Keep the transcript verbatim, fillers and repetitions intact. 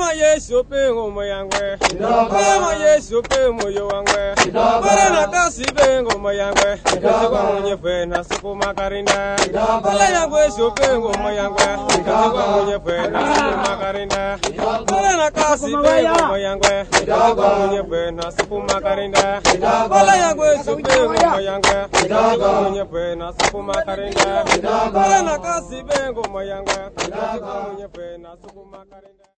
Mama Yesu pengo moyangwe. Mama Yesu pengo moyangwe. Bara na kasi pengo moyangwe. Kwa mwenye fena siku makarinda. Bara yangwe Yesu pengo moyangwe. Kwa mwenye fena siku makarinda. Bara na kasi pengo moyangwe. Kwa mwenye fena siku makarinda. Bara yangwe Yesu pengo moyangwe. Kwa mwenye fena siku makarinda. Bara na kasi pengo moyangwe. Kwa mwenye fena siku makarinda.